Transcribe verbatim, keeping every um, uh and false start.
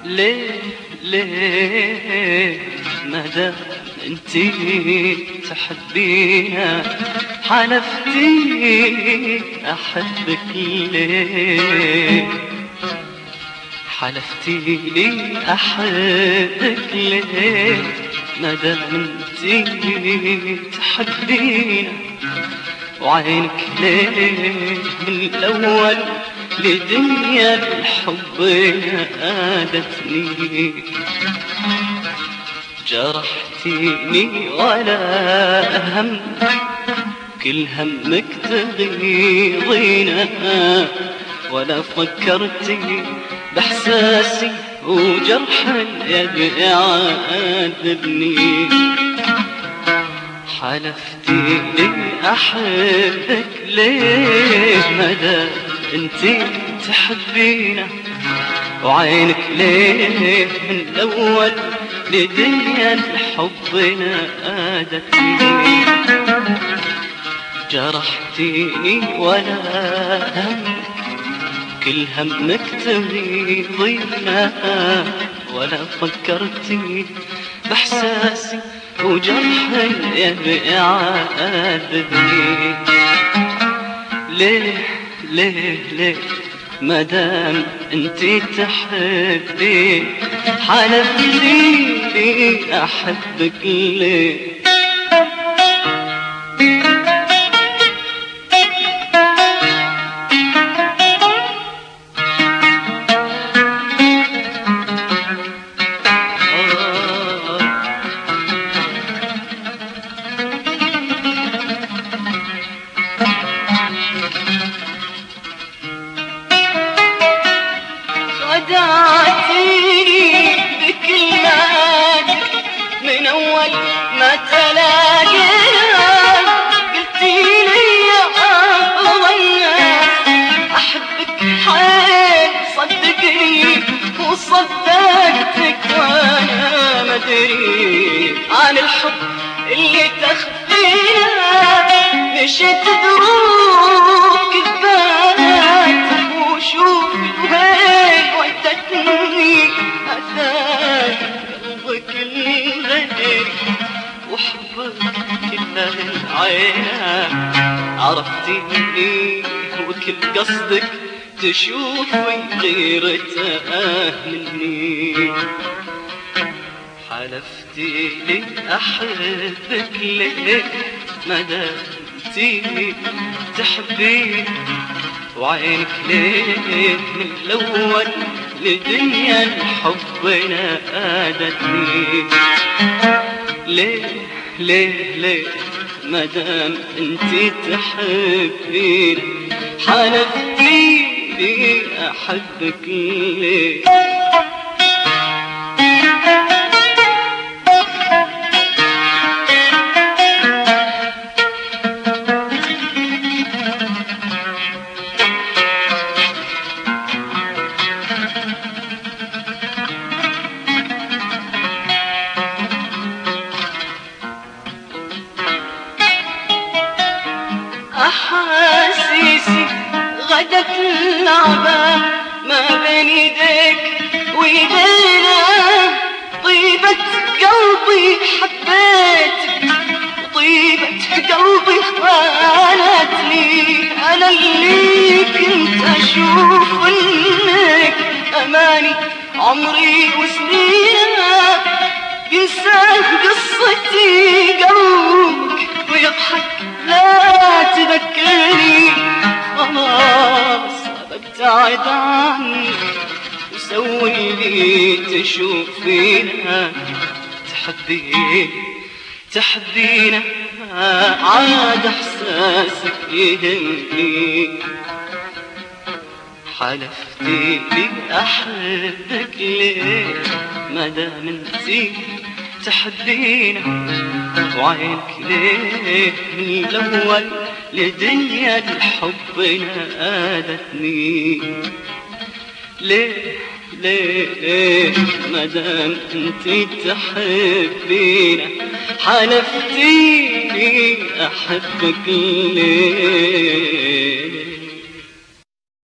ليه ليه مدام انتي تحبينا حلفتي احبك ليه حلفتي لي احبك ليه مدام انتي تحبينا وعينك ليه من الاول لدنيا الحب نادتني جرحتيني ولا هم كل همك تغيظينا ولا فكرتي باحساسي وجرح اليد يعذبني حلفتي لي احبك ليه مدام انتي تحبينا وعينك ليه من الاول لدنيا الحب نادتني جرحتيني ولا هم كل همك تغيظينا ولا فكرتي باحساسي وجرح اليد يعذبني ليه ليه ليه مدام انتي تحبي حلفتي لي احبك ليه خدعتيني بكلماتك من اول ما تلاقينا قلتيلي يا افضل الناس احبك حيل صدقني وصدقتك وانا ما ادري عن الحب اللي تخفيها مشيت دروب كذبات وشوف وهيك ودتني أثار قلبك الغير وحبك كل العين عرفتيني وكل قصدك تشوفي غيرته مني حلفتي لي أحبك ليه مدام انتي تحبيني وعينك ليه من الاول لدنيا الحب نادتني ليه ليه ليه مدام انتي تحبيني حلفتي لي احبك ليه أحاسيسي غدت اللعبة ما بين يديك ويدينا طيبة قلبي حبيتك وطيبة قلبي خانتني أنا اللي كنت أشوف إنك أماني عمري وسنينا ينساه قصتي قلبك ويضحك لا تذكرني خلاص ببتعد عني وسوي لي تشوفينا تحبين تحبينا عاد احساسك يهمني حلفتي لي احبك ليه مدام انتي تحبينا وعينك ليه من الاول لدنيا الحب نادتني ليه ليه ليه مدام انتي تحبينا حلفتي لي احبك ليه